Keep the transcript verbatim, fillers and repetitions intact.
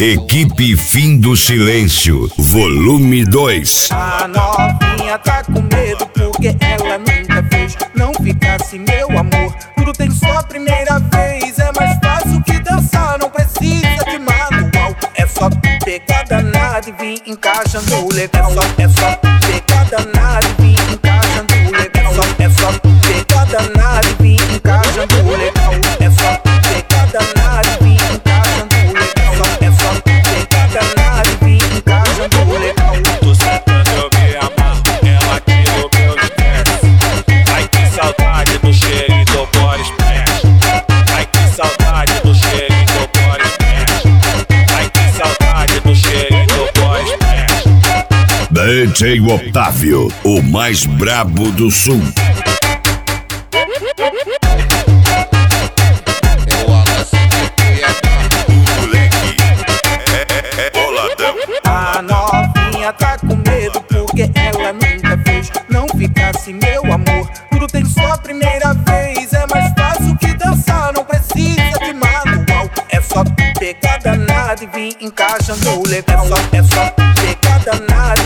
Equipe Fim do Silêncio, volume dois. A novinha tá com medo porque ela nunca fez. Não ficasse meu amor, tudo tem sua primeira vez. É mais fácil que dançar, não precisa de manual. É só pegar danado e vir encaixando legal. É só, é só pegar danado e vir encaixando legal. É só pegar danado e vir encaixando legal. É só pegar danado e vir encaixando legal. É só pegar danado e vir encaixando legal. Tô sentando, eu me amarro, ela aqui no meu estresse. Ai que saudade do cheirinho do body splash. Ai que saudade do cheirinho do body splash. Ai que saudade do cheirinho do body splash. D J Otávio, o mais brabo do sul. A novinha tá com medo porque ela nunca fez. Não ficasse meu amor, tudo tem sua primeira vez. É mais fácil que dançar, não precisa de manual. É só pegar danado e vir encaixando legal. É só pegar danado